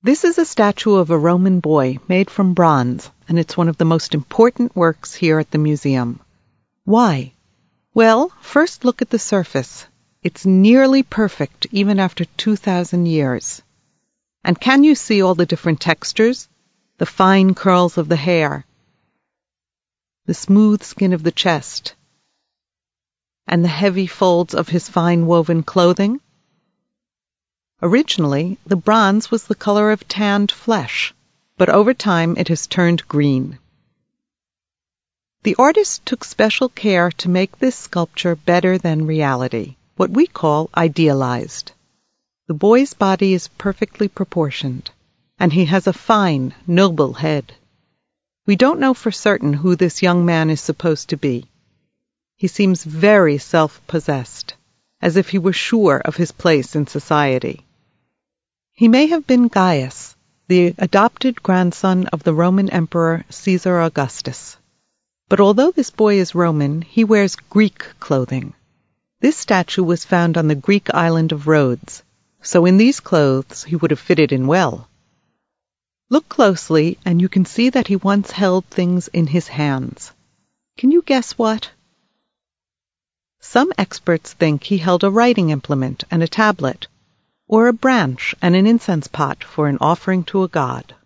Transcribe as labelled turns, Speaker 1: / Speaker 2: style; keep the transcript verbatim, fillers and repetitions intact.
Speaker 1: This is a statue of a Roman boy made from bronze, and it's one of the most important works here at the museum. Why? Well, first look at the surface. It's nearly perfect even after two thousand years. And can you see all the different textures? The fine curls of the hair, the smooth skin of the chest, and the heavy folds of his fine woven clothing? Originally, the bronze was the color of tanned flesh, but over time it has turned green. The artist took special care to make this sculpture better than reality, what we call idealized. The boy's body is perfectly proportioned, and he has a fine, noble head. We don't know for certain who this young man is supposed to be. He seems very self-possessed, as if he were sure of his place in society. He may have been Gaius, the adopted grandson of the Roman Emperor Caesar Augustus. But although this boy is Roman, he wears Greek clothing. This statue was found on the Greek island of Rhodes, so in these clothes he would have fitted in well. Look closely, and you can see that he once held things in his hands. Can you guess what? Some experts think he held a writing implement and a tablet, or a branch and an incense pot for an offering to a god.